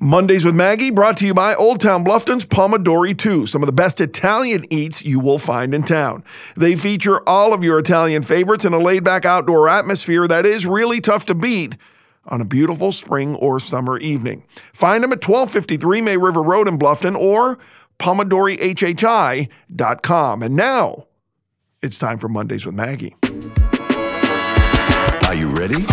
Mondays with Maggie, brought to you by Old Town Bluffton's Pomodori 2, some of the best Italian eats you will find in town. They feature all of your Italian favorites in a laid-back outdoor atmosphere that is really tough to beat on a beautiful spring or summer evening. Find them at 1253 May River Road in Bluffton or PomodoriHHI.com. And now, it's time for Mondays with Maggie. Are you ready?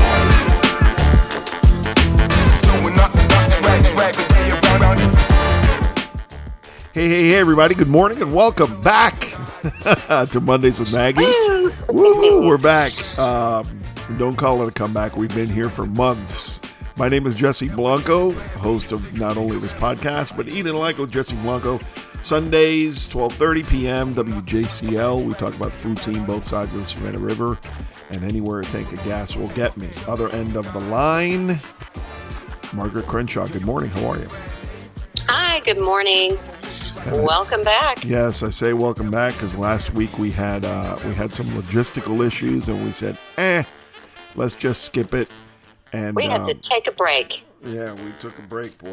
Hey, everybody. Good morning and welcome back to Mondays with Maggie. Woo, we're back. Don't call it a comeback. We've been here for months. My name is Jesse Blanco, host of not only this podcast, but Eat and Like with Jesse Blanco. Sundays, 12:30 p.m., WJCL. We talk about the food scene, both sides of the Savannah River, and anywhere a tank of gas will get me. Other end of the line, Margaret Crenshaw. Good morning. How are you? Hi, good morning. Welcome back. Yes, I say welcome back because last week we had some logistical issues and we said, let's just skip it. And we had to take a break. Yeah, we took a break, boy.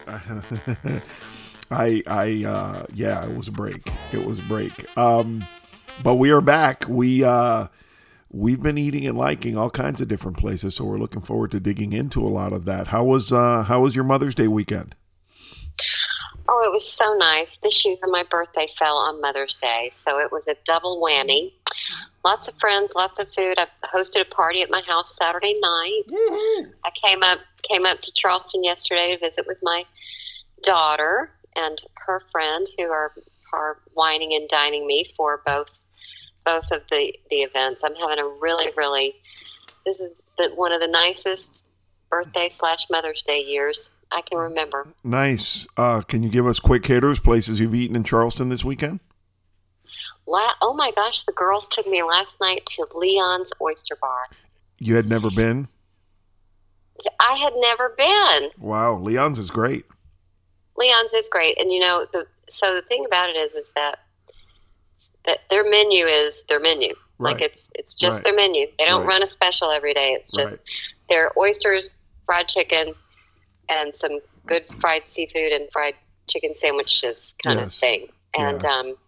It was a break. It was a break. But we are back. We've been eating and liking all kinds of different places, so we're looking forward to digging into a lot of that. How was your Mother's Day weekend? Oh, it was so nice. This year, my birthday fell on Mother's Day, so it was a double whammy. Lots of friends, lots of food. I hosted a party at my house Saturday night. Mm-hmm. I came up to Charleston yesterday to visit with my daughter and her friend, who are wining and dining me for both of the events. I'm having a really, this is one of the nicest birthday/Mother's Day years I can remember. Nice. Can you give us quick hitters, places you've eaten in Charleston this weekend? Oh my gosh, the girls took me last night to Leon's Oyster Bar. You had never been? I had never been. Wow, Leon's is great. Leon's is great. And the thing about it is that their menu is their menu. Right. Like it's just their menu. They don't run a special every day. It's just their oysters, fried chicken, and some good fried seafood and fried chicken sandwiches kind of thing. And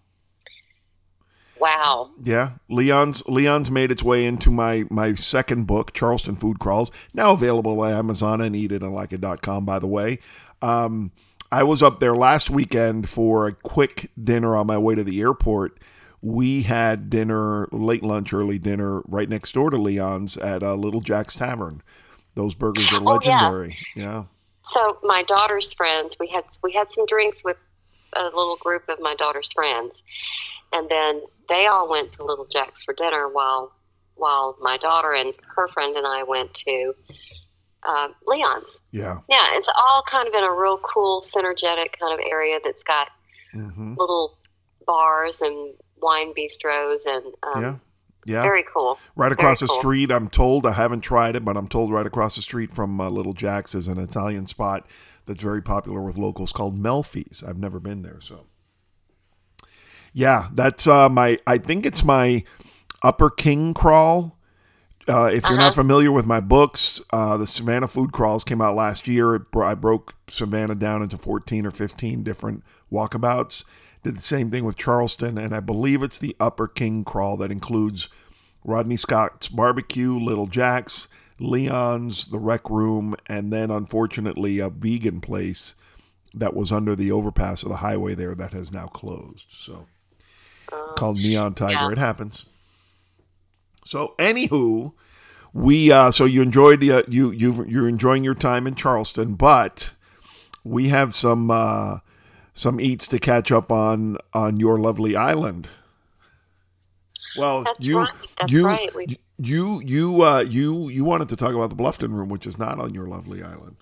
wow. Yeah. Leon's made its way into my second book, Charleston Food Crawls, now available on Amazon and eatitandlikeit.com, by the way. I was up there last weekend for a quick dinner on my way to the airport. We had dinner, late lunch, early dinner, right next door to Leon's at Little Jack's Tavern. Those burgers are legendary. Yeah. So my daughter's friends, we had some drinks with a little group of my daughter's friends, and then they all went to Little Jack's for dinner while my daughter and her friend and I went to Leon's. Yeah. Yeah, it's all kind of in a real cool, synergetic kind of area that's got little bars and wine bistros and yeah. Very cool. Right across the street, I'm told, I haven't tried it, but I'm told right across the street from Little Jack's is an Italian spot that's very popular with locals called Melfi's. I've never been there, so. Yeah, that's I think it's my Upper King Crawl. If you're not familiar with my books, the Savannah Food Crawls came out last year. I broke Savannah down into 14 or 15 different walkabouts. Did the same thing with Charleston, and I believe it's the Upper King Crawl that includes Rodney Scott's Barbecue, Little Jack's, Leon's, the Rec Room, and then, unfortunately, a vegan place that was under the overpass of the highway there that has now closed. So, called Neon Tiger. Yeah. It happens. So, anywho, so you enjoyed you're enjoying your time in Charleston, but we have some eats to catch up on your lovely island. Well, That's right. You wanted to talk about the Bluffton Room, which is not on your lovely island.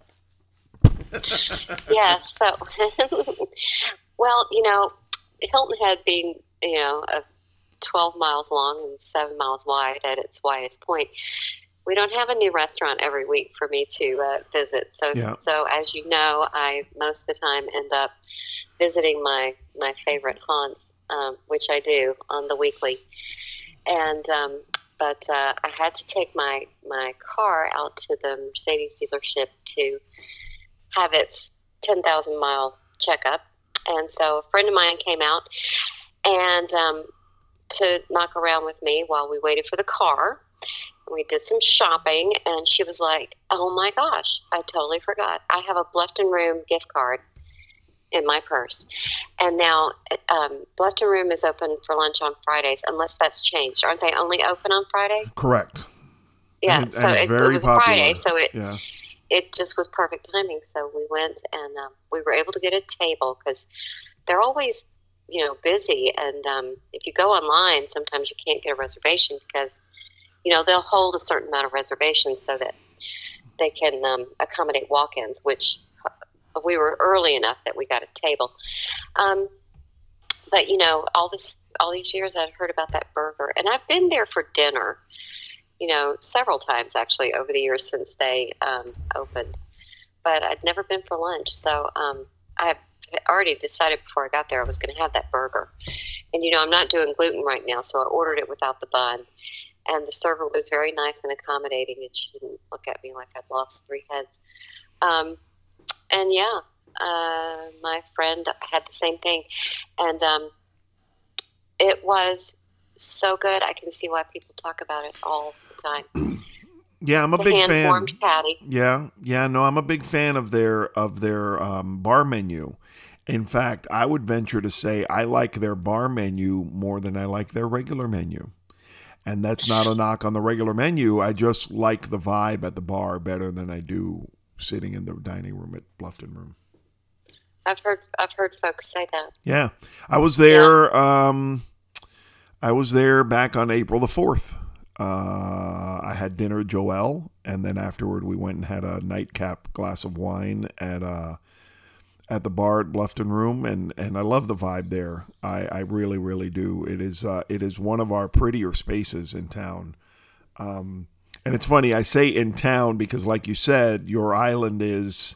Yes. So, well, Hilton Head being, 12 miles long and 7 miles wide at its widest point, we don't have a new restaurant every week for me to visit. So as you know, I most of the time end up visiting my favorite haunts, which I do on the weekly. And but I had to take my car out to the Mercedes dealership to have its 10,000-mile checkup. And so a friend of mine came out and to knock around with me while we waited for the car. We did some shopping, and she was like, oh my gosh, I totally forgot. I have a Bluffton Room gift card in my purse. And now Bluffton Room is open for lunch on Fridays, unless that's changed. Aren't they only open on Friday? Correct. Yeah, and so it was popular. a Friday, so Yeah. it just was perfect timing. So we went, and we were able to get a table because they're always, busy. And if you go online, sometimes you can't get a reservation because, they'll hold a certain amount of reservations so that they can accommodate walk-ins, which we were early enough that we got a table. But, all these years I'd heard about that burger. And I've been there for dinner, several times actually over the years since they opened. But I'd never been for lunch. So I already decided before I got there I was going to have that burger. And, I'm not doing gluten right now, so I ordered it without the bun. And the server was very nice and accommodating, and she didn't look at me like I'd lost 3 heads. And yeah, my friend had the same thing. And it was so good. I can see why people talk about it all the time. Yeah, I'm It's a big fan. hand-warmed patty. Yeah, no, I'm a big fan of their bar menu. In fact, I would venture to say I like their bar menu more than I like their regular menu. And that's not a knock on the regular menu. I just like the vibe at the bar better than I do sitting in the dining room at Bluffton Room. I've heard folks say that. Yeah, I was there. I was there back on April the 4th. I had dinner with Joelle, and then afterward we went and had a nightcap glass of wine at the bar at Bluffton Room, and I love the vibe there. I really, really do. It is one of our prettier spaces in town. And it's funny, I say in town because, like you said, your island is,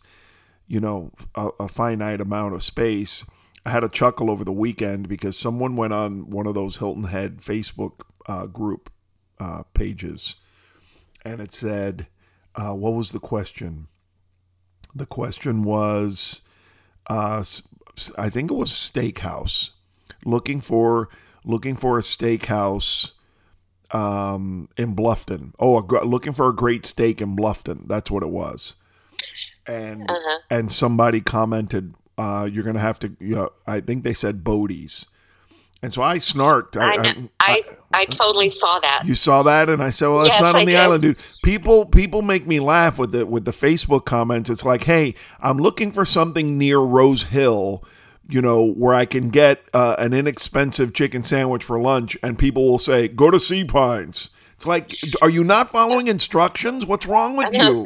a finite amount of space. I had a chuckle over the weekend because someone went on one of those Hilton Head Facebook group pages, and it said, what was the question? The question was, I think it was steakhouse, looking for a steakhouse in Bluffton. Looking for a great steak in Bluffton. That's what it was. And somebody commented, you're going to have to, I think they said Bodie's. And so I snarked. I totally saw that. You saw that, and I said, "Well, it's Yes, not on I the did. island, dude." People make me laugh with the Facebook comments. It's like, "Hey, I'm looking for something near Rose Hill, where I can get an inexpensive chicken sandwich for lunch," and people will say, "Go to Sea Pines." It's like, are you not following instructions? What's wrong with you?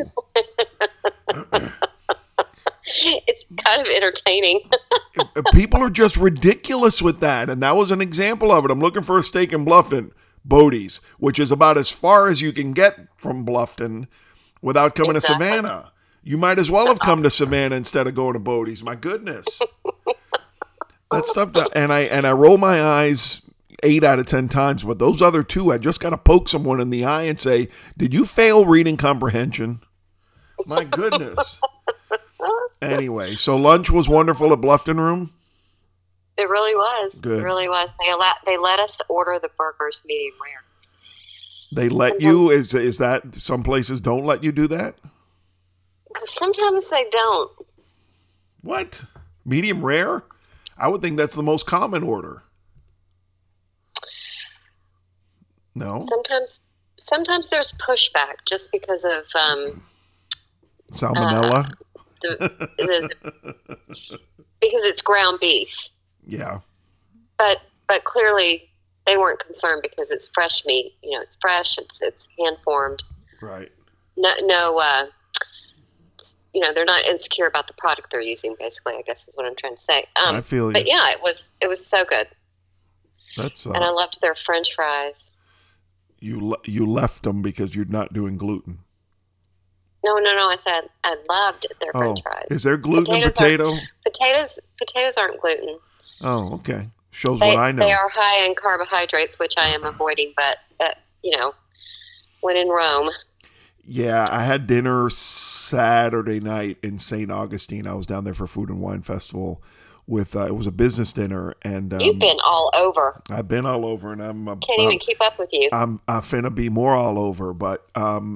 It's kind of entertaining. People are just ridiculous with that, and that was an example of it. I'm looking for a steak in Bluffton, Bodie's, which is about as far as you can get from Bluffton without coming Exactly. to Savannah. You might as well have come to Savannah instead of going to Bodie's. My goodness, that stuff. And I roll my eyes 8 out of 10 times, but those other 2, I just got to poke someone in the eye and say, "Did you fail reading comprehension?" My goodness. Anyway, so lunch was wonderful at Bluffton Room. It really was. Good. It really was. They let us order the burgers medium rare. They let you? Is that some places don't let you do that? Sometimes they don't. What? Medium rare? I would think that's the most common order. No? Sometimes there's pushback just because of Salmonella? because it's ground beef. Yeah. But clearly they weren't concerned because it's fresh meat. It's fresh. It's hand formed. Right. No. They're not insecure about the product they're using. Basically, I guess is what I'm trying to say. I feel you. But yeah, it was so good. That's and I loved their French fries. You left them because you're not doing gluten. No. I said I loved their French fries. Is there gluten in potato? Potatoes aren't gluten. Oh, okay. Shows what I know. They are high in carbohydrates, which I am avoiding. But when in Rome. Yeah, I had dinner Saturday night in St. Augustine. I was down there for Food and Wine Festival with it was a business dinner, and You've been all over. I've been all over, and Can't even keep up with you. I'm finna be more all over, but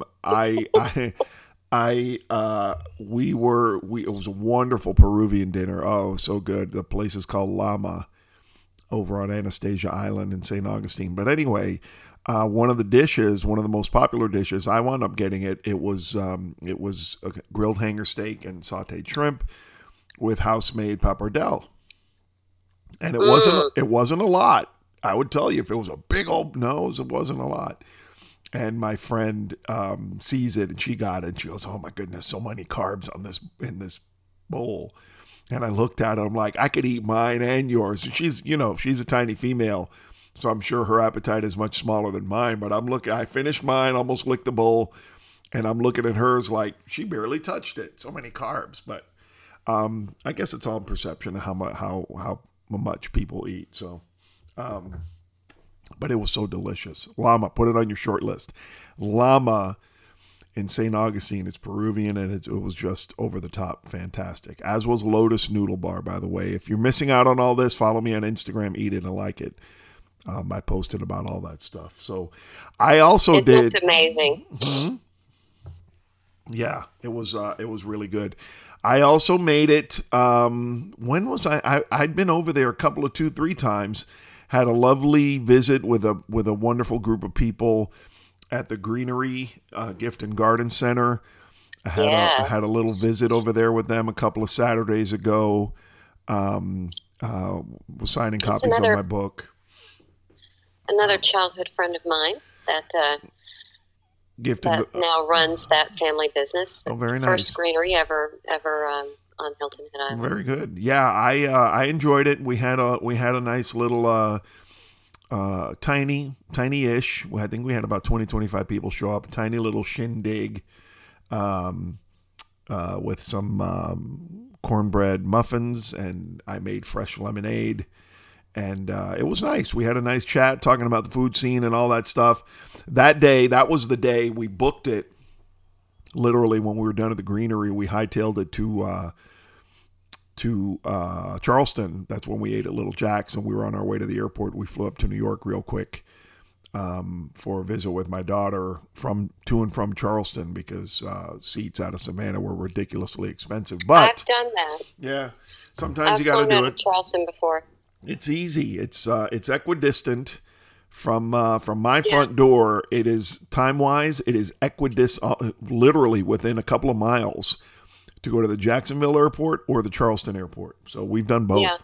it was a wonderful Peruvian dinner. Oh, so good. The place is called Llama over on Anastasia Island in St. Augustine. But anyway, one of the most popular dishes, I wound up getting it. It was a grilled hanger steak and sautéed shrimp with house-made pappardelle. And it wasn't a lot. I would tell you, if it was a big old nose, it wasn't a lot. And my friend sees it, and she got it, and she goes, "Oh my goodness, so many carbs in this bowl." And I looked at her, I'm like, I could eat mine and yours. And she's a tiny female, so I'm sure her appetite is much smaller than mine. But I finished mine, almost licked the bowl, and I'm looking at hers like she barely touched it. So many carbs, but I guess it's all in perception of how much people eat. So, but it was so delicious. Llama, put it on your short list. Llama in St. Augustine. It's Peruvian, and it was just over the top fantastic. As was Lotus Noodle Bar, by the way. If you're missing out on all this, follow me on Instagram, Eat It and Like It. I posted about all that stuff. So I also It looked amazing. Mm-hmm. Yeah, it was really good. I also made it. When was I? I'd been over there a couple of 2-3 times. Had a lovely visit with a wonderful group of people at the Greenery Gift and Garden Center. I had a little visit over there with them a couple of Saturdays ago. Was signing copies of my book. Another childhood friend of mine that now runs that family business. Oh, very nice. First greenery ever on Hilton Head Island. Very good. Yeah, I enjoyed it. We had a nice little tiny-ish. I think we had about 20-25 people show up. Tiny little shindig with some cornbread muffins, and I made fresh lemonade. And it was nice. We had a nice chat talking about the food scene and all that stuff. That was the day we booked it. Literally, when we were done at the Greenery, we hightailed it to Charleston. That's when we ate at Little Jack's, and we were on our way to the airport. We flew up to New York real quick for a visit with my daughter to and from Charleston, because seats out of Savannah were ridiculously expensive. But I've done that. Yeah, sometimes you got to do it. I've flown out of Charleston before. It's easy. It's equidistant from my front door. It is time-wise. It is equidistant, literally within a couple of miles, to go to the Jacksonville airport or the Charleston airport. So we've done both. Yeah.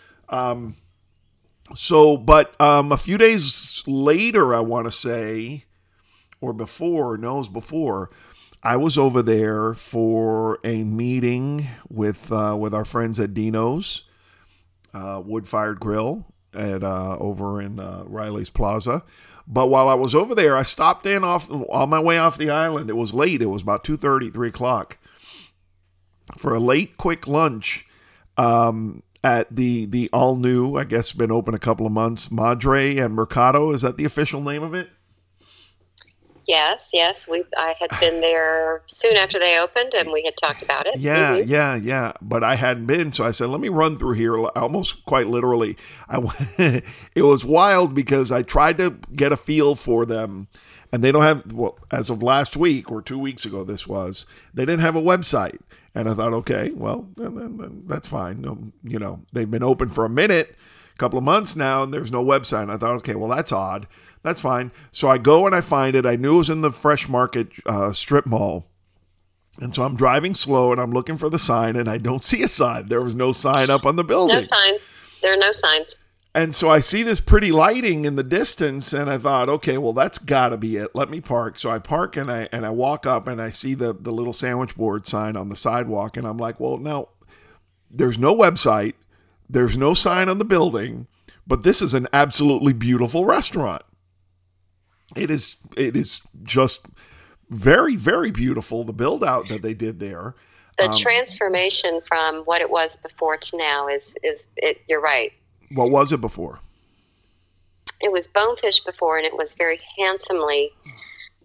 But a few days later, I want to say, or before, I was over there for a meeting with our friends at Dino's Wood-Fired Grill at over in Riley's Plaza. But while I was over there, I stopped in on my way off the island. It was late. It was about 2:30, 3 o'clock. For a late, quick lunch at the all-new, I guess been open a couple of months, Madre and Mercado. Is that the official name of it? Yes. I had been there soon after they opened, and we had talked about it. Yeah. But I hadn't been, so I said, let me run through here, almost quite literally. It was wild because I tried to get a feel for them, and they don't have, well, as of last week or 2 weeks ago, they didn't have a website. And I thought, okay, well, then that's fine. They've been open for a couple of months now, and there's no website. And I thought, okay, well, that's odd. That's fine. So I go and I find it. I knew it was in the Fresh Market strip mall. And so I'm driving slow and I'm looking for the sign, and I don't see a sign. There was no sign up on the building. No signs. There are no signs. And so I see this pretty lighting in the distance, and I thought, okay, well, that's got to be it. Let me park. So I park and I walk up, and I see the little sandwich board sign on the sidewalk, and I'm like, well, no, there's no website. There's no sign on the building, but this is an absolutely beautiful restaurant. It is just very, very beautiful, the build out that they did there. The transformation from what it was before to now is you're right. What was it before? It was Bonefish before, and it was very handsomely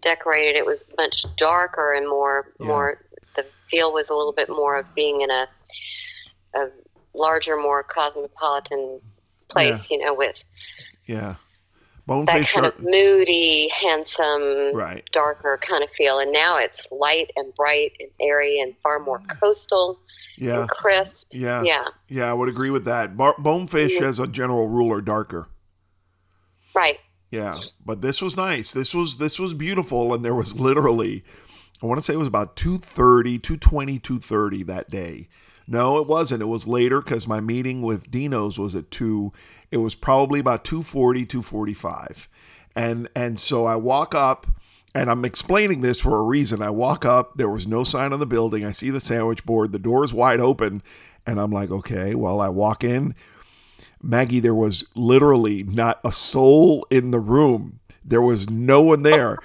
decorated. It was much darker and more. The feel was a little bit more of being in a larger, more cosmopolitan place. With Bonefish that kind of moody, handsome, right, darker kind of feel. And now it's light and bright and airy and far more coastal and crisp. Yeah, I would agree with that. Bonefish, as a general rule, are darker. Right. Yeah, but this was nice. This was beautiful, and there was literally, I want to say it was about 2:30 that day. No, it wasn't. It was later because my meeting with Dino's was at 2. It was probably about 2:40, 2:45. And so I walk up, and I'm explaining this for a reason. I walk up, there was no sign on the building. I see the sandwich board. The door is wide open, and I'm like, okay. Well, I walk in. Maggie, there was literally not a soul in the room. There was no one there.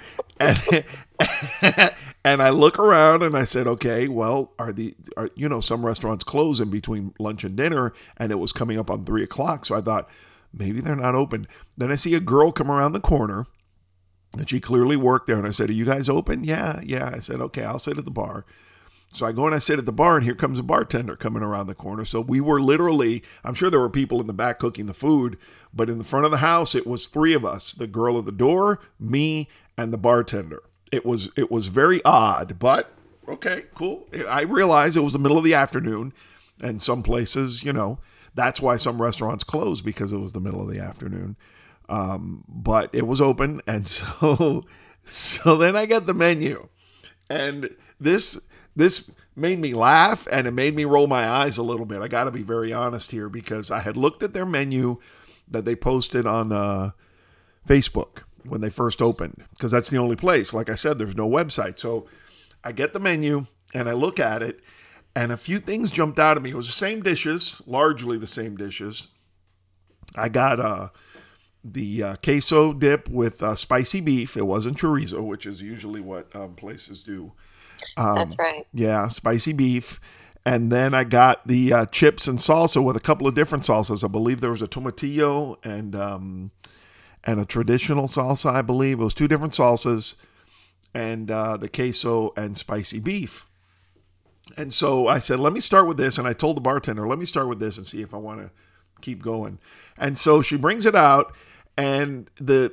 And I look around and I said, okay, well, are some restaurants close in between lunch and dinner, and it was coming up on 3:00. So I thought maybe they're not open. Then I see a girl come around the corner, and she clearly worked there. And I said, are you guys open? Yeah. I said, okay, I'll sit at the bar. So I go and I sit at the bar, and here comes a bartender coming around the corner. So we were literally, I'm sure there were people in the back cooking the food, but in the front of the house, it was 3 of us, the girl at the door, me, and the bartender. It was very odd, but okay, cool. I realized it was the middle of the afternoon, and some places, that's why some restaurants close, because it was the middle of the afternoon. But it was open, and so then I get the menu, and this made me laugh, and it made me roll my eyes a little bit. I got to be very honest here, because I had looked at their menu that they posted on Facebook when they first opened, because that's the only place. Like I said, there's no website. So I get the menu and I look at it, and a few things jumped out at me. It was the same dishes, largely the same dishes. I got the queso dip with spicy beef. It wasn't chorizo, which is usually what places do. That's right. Yeah, spicy beef. And then I got the chips and salsa with a couple of different salsas. I believe there was a tomatillo and a traditional salsa, I believe. It was 2 different salsas, and the queso and spicy beef. And so I said, let me start with this. And I told the bartender, let me start with this and see if I want to keep going. And so she brings it out, and the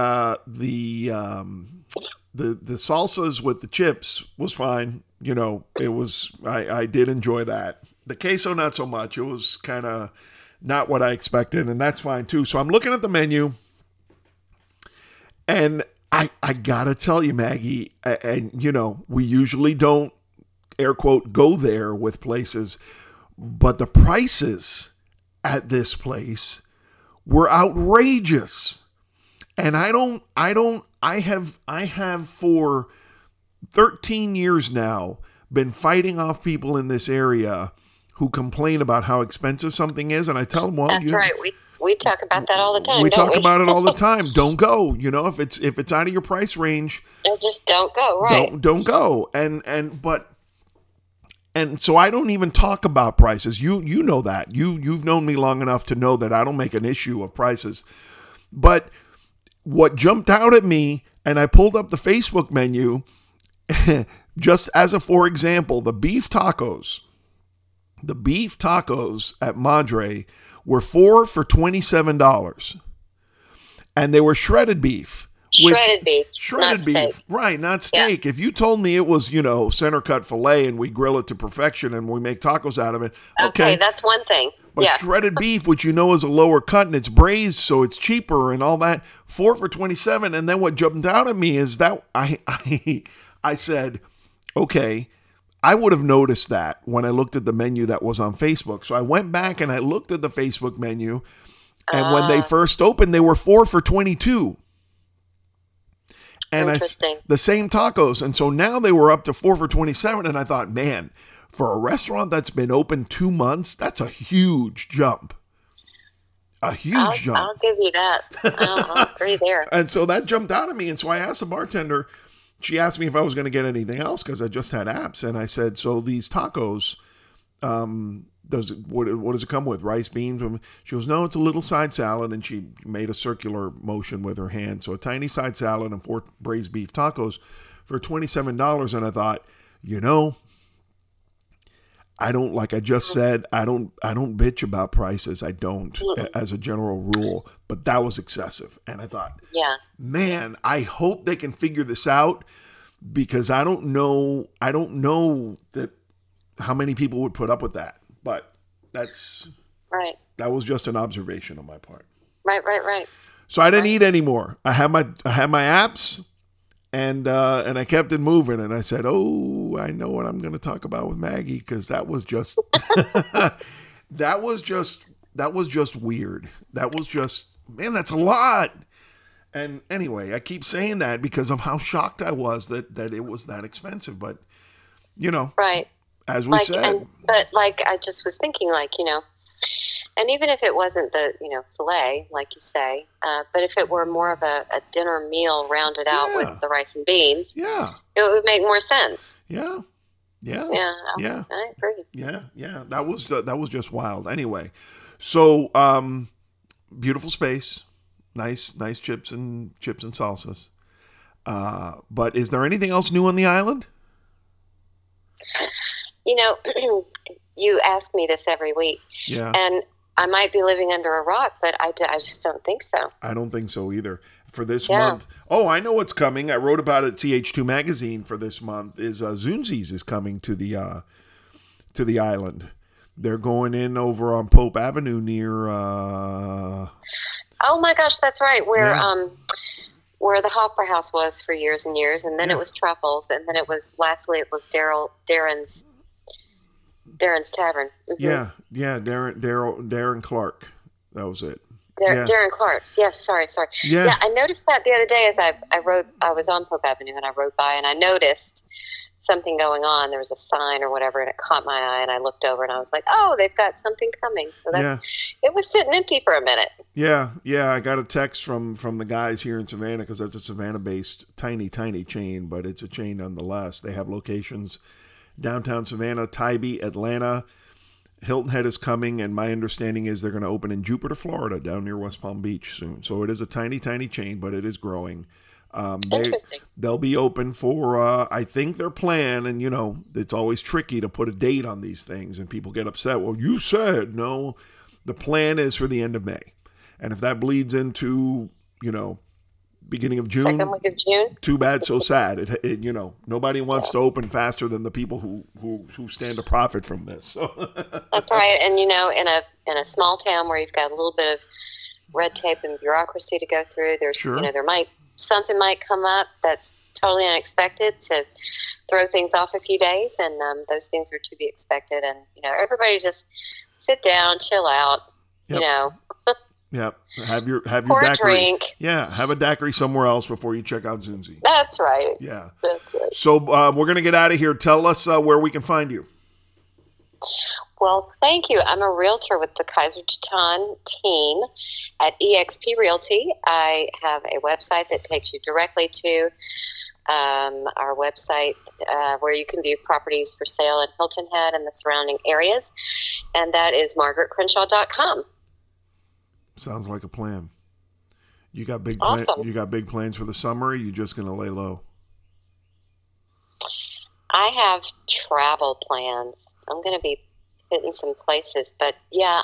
salsas with the chips was fine. It was, I did enjoy that. The queso, not so much. It was kind of not what I expected, and that's fine too. So I'm looking at the menu, and I gotta tell you, Maggie, and we usually don't, air quote, go there with places, but the prices at this place were outrageous. And I have for 13 years now been fighting off people in this area who complain about how expensive something is, and I tell them, well, that's right. We talk about that all the time. We talk about it all the time. Don't go. If it's out of your price range, just don't go. Right? Don't go. And so I don't even talk about prices. You know that. You've known me long enough to know that I don't make an issue of prices. But what jumped out at me, and I pulled up the Facebook menu, just as a for example, the beef tacos at Madre were 4 for $27. And they were shredded beef. Shredded beef, steak. Right, not steak. Yeah. If you told me it was, center cut filet and we grill it to perfection and we make tacos out of it, okay, that's one thing. But shredded beef, which is a lower cut and it's braised, so it's cheaper and all that, 4 for $27. And then what jumped out at me is that I said, okay, I would have noticed that when I looked at the menu that was on Facebook. So I went back and I looked at the Facebook menu, and when they first opened, they were 4 for $22. And the same tacos. And so now they were up to 4 for $27. And I thought, man, for a restaurant that's been open 2 months, that's a huge jump. I'll give you that. I'll agree there. And so that jumped out at me. And so I asked the bartender, she asked me if I was going to get anything else because I just had apps. And I said, so these tacos, what does it come with? Rice, beans? She goes, no, it's a little side salad. And she made a circular motion with her hand. So a tiny side salad and 4 braised beef tacos for $27. And I thought, I don't, like I just said, I don't bitch about prices. I don't, as a general rule, but that was excessive. And I thought, man, I hope they can figure this out, because I don't know that how many people would put up with that. But that's right. That was just an observation on my part. Right. So I didn't eat anymore. I had my apps, and I kept it moving. And I said, "Oh, I know what I'm going to talk about with Maggie," because that was just that was just weird. That was just, man, that's a lot. And anyway, I keep saying that because of how shocked I was that it was that expensive. But right. As we said. But I just was thinking, and even if it wasn't the, filet, like you say, but if it were more of a dinner meal rounded out with the rice and beans, it would make more sense. Yeah. I agree. Yeah. That was just wild. Anyway, so beautiful space, nice chips and salsas. But is there anything else new on the island? You ask me this every week. Yeah. And I might be living under a rock, but I just don't think so. I don't think so either. For this month. Oh, I know what's coming. I wrote about it at CH2 Magazine for this month. Is Zunzi's is coming to the island. They're going in over on Pope Avenue near... Oh, my gosh, that's right. Where the Hofbräu House was for years and years, and then it was Truffles, and then lastly it was Darren's Tavern. Mm-hmm. Yeah, Darren Clark. That was it. Darren Clark's. Yes, sorry. Yeah, I noticed that the other day as I was on Pope Avenue and I rode by, and I noticed something going on. There was a sign or whatever, and it caught my eye, and I looked over and I was like, oh, they've got something coming. So it was sitting empty for a minute. Yeah. I got a text from the guys here in Savannah, because that's a Savannah-based tiny chain, but it's a chain nonetheless. They have locations downtown Savannah, Tybee, Atlanta. Hilton Head is coming, and my understanding is they're going to open in Jupiter, Florida, down near West Palm Beach soon. So it is a tiny chain, but it is growing. Interesting. They'll be open for, I think their plan, and it's always tricky to put a date on these things, and people get upset. Well, you said no. The plan is for the end of May. And if that bleeds into, beginning of June, second week of June, too bad, so sad. It nobody wants to open faster than the people who stand to profit from this. So. That's right. And in a small town where you've got a little bit of red tape and bureaucracy to go through, there's something might come up that's totally unexpected to throw things off a few days, and those things are to be expected. And everybody just sit down, chill out. Yep. Yep. Have your pour daiquiri. A drink. Yeah. Have a daiquiri somewhere else before you check out Zunzi. That's right. Yeah. That's right. So we're going to get out of here. Tell us where we can find you. Well, thank you. I'm a realtor with the Kaiser Teton team at eXp Realty. I have a website that takes you directly to our website where you can view properties for sale in Hilton Head and the surrounding areas, and that is margaretcrenshaw.com. Sounds like a plan. You got big awesome. You got big plans for the summer, or are you just going to lay low? I have travel plans. I'm going to be hitting some places, but yeah,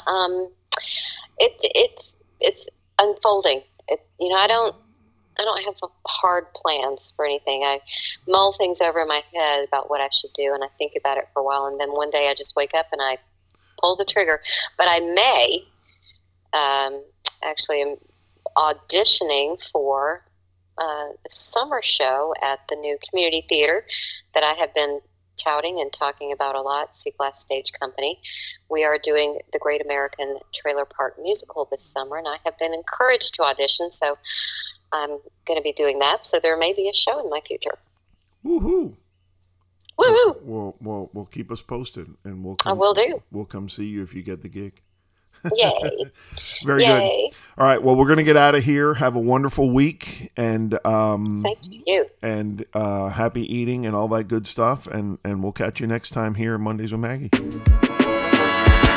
it's unfolding. I don't have hard plans for anything. I mull things over in my head about what I should do, and I think about it for a while, and then one day I just wake up and I pull the trigger. But I may actually am auditioning for the summer show at the new community theater that I have been touting and talking about a lot, Seaglass Stage Company. We are doing the Great American Trailer Park Musical this summer, and I have been encouraged to audition, so I'm going to be doing that. So there may be a show in my future. Woohoo! Woohoo! We'll keep us posted, and I will do. We'll come see you if you get the gig. Yay. Very Yay. good. All right. Well, we're going to get out of here. Have a wonderful week, and same to you. And happy eating and all that good stuff. And we'll catch you next time here at Mondays with Maggie.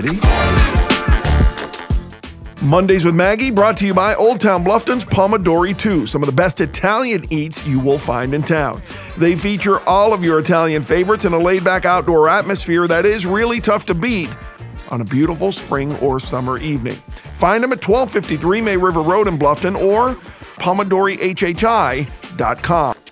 Ready? Mondays with Maggie, brought to you by Old Town Bluffton's Pomodori 2, some of the best Italian eats you will find in town. They feature all of your Italian favorites in a laid-back outdoor atmosphere that is really tough to beat on a beautiful spring or summer evening. Find them at 1253 May River Road in Bluffton or PomodoriHHI.com.